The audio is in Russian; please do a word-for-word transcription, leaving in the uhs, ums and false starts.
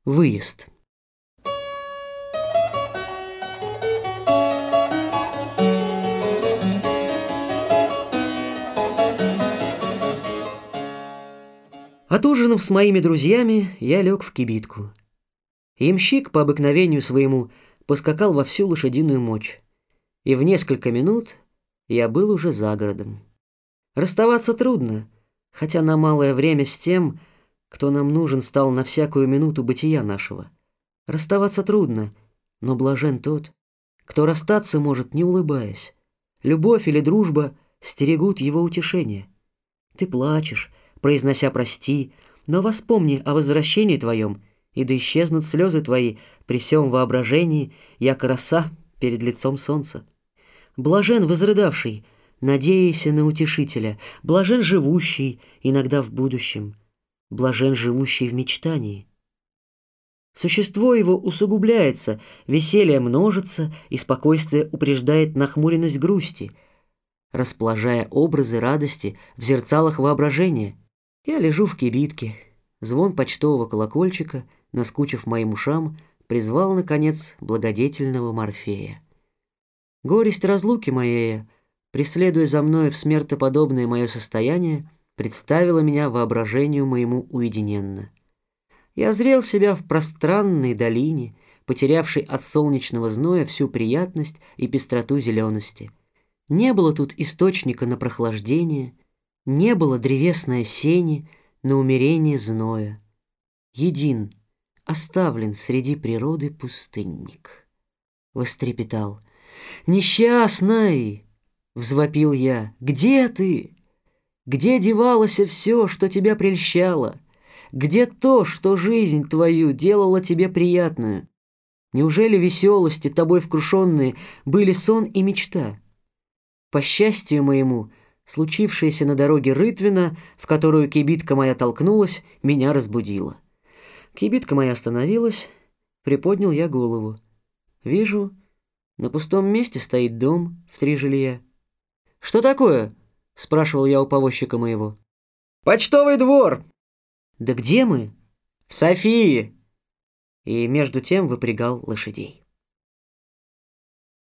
Выезд. Отужинав с моими друзьями, я лег в кибитку. Ямщик по обыкновению своему поскакал во всю лошадиную мочь, и в несколько минут я был уже за городом. Расставаться трудно, хотя на малое время с тем, кто нам нужен стал на всякую минуту бытия нашего. Расставаться трудно, но блажен тот, кто расстаться может, не улыбаясь. Любовь или дружба стерегут его утешение. Ты плачешь, произнося «прости», но воспомни о возвращении твоем, и да исчезнут слезы твои при сём воображении, яко роса перед лицом солнца. Блажен возрыдавший, надеяся на утешителя, блажен живущий иногда в будущем, блажен живущий в мечтании. Существо его усугубляется, веселье множится, и спокойствие упреждает нахмуренность грусти, расположая образы радости в зерцалах воображения. Я лежу в кибитке, звон почтового колокольчика, наскучив моим ушам, призвал, наконец, благодетельного Морфея. Горесть разлуки моей, преследуя за мною в смертоподобное мое состояние, представила меня воображению моему уединенно. Я зрел себя в пространной долине, потерявшей от солнечного зноя всю приятность и пестроту зелености. Не было тут источника на прохлаждение, не было древесной сени на умерение зноя. Един, оставлен среди природы пустынник. Вострепетал. «Несчастный!» — взвопил я. «Где ты? Где девалось все, что тебя прельщало? Где то, что жизнь твою делала тебе приятную? Неужели веселости, тобой вкрушенные, были сон и мечта? По счастью моему, случившееся на дороге рытвина, в которую кибитка моя толкнулась, меня разбудила. Кибитка моя остановилась, приподнял я голову. Вижу, на пустом месте стоит дом в три жилья. «Что такое?» — спрашивал я у повозчика моего. «Почтовый двор!» «Да где мы?» «В Софии!» И между тем выпрягал лошадей.